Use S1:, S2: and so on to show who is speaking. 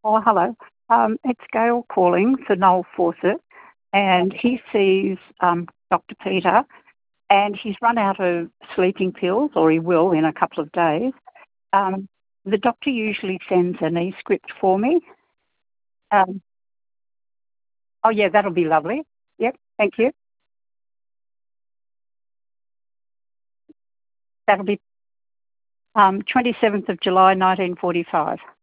S1: Oh, hello. It's Gail calling for Noel Fawcett, and he sees Dr. Peter, and he's run out of sleeping pills, or he will in a couple of days. Um, the doctor usually sends an e-script for me. Um, oh, yeah, that'll be lovely. Yep, thank you. That'll be 27th of July, 1945.